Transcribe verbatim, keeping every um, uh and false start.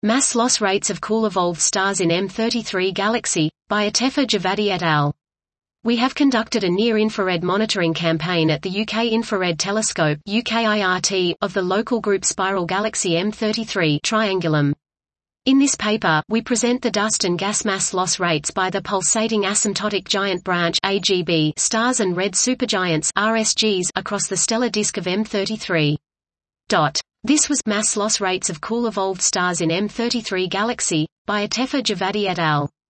Mass loss rates of cool evolved stars in M thirty-three galaxy, by Atefa Javadi et al. We have conducted a near-infrared monitoring campaign at the U K Infrared Telescope U K I R T of the local group spiral galaxy M thirty-three Triangulum. In this paper, we present the dust and gas mass loss rates by the pulsating asymptotic giant branch A G B stars and red supergiants R S Gs across the stellar disk of M thirty-three. This was Mass loss rates of cool evolved stars in M thirty-three galaxy, by Atefa Javadi et al.